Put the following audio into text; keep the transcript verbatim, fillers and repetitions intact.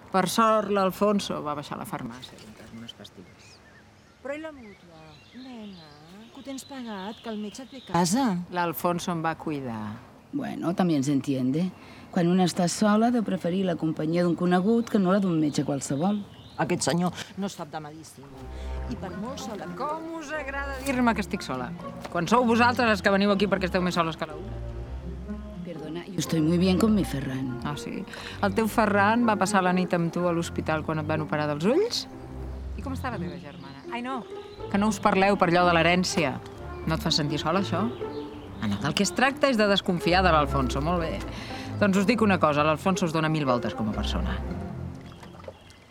Per sort, l'Alfonso va baixar a la farmàcia a comprar-me unes pastilles. Però i la mútua? Nena, que ho tens pagat, que el metge et ve a casa. L'Alfonso em va cuidar. Bueno, también se entiende. Quan una està sola, ha de preferir la companyia d'un conegut que no la d'un metge qualsevol. Aquest senyor no sap de medicina. I per molt sola... Com us agrada dir-me que estic sola? Quan sou vosaltres els que veniu aquí perquè esteu més soles que l'una. Perdona, yo estoy muy bien con mi Ferran. Ah, sí? El teu Ferran va passar la nit amb tu a l'hospital quan et van operar dels ulls? I com està la teva germana? Ai, no, que no us parleu per allò de l'herència. No et fa sentir sola, això? Ah, no, del que es tracta és de desconfiar de l'Alfonso, molt bé. Doncs us dic una cosa, l'Alfonso us dona mil voltes com a persona.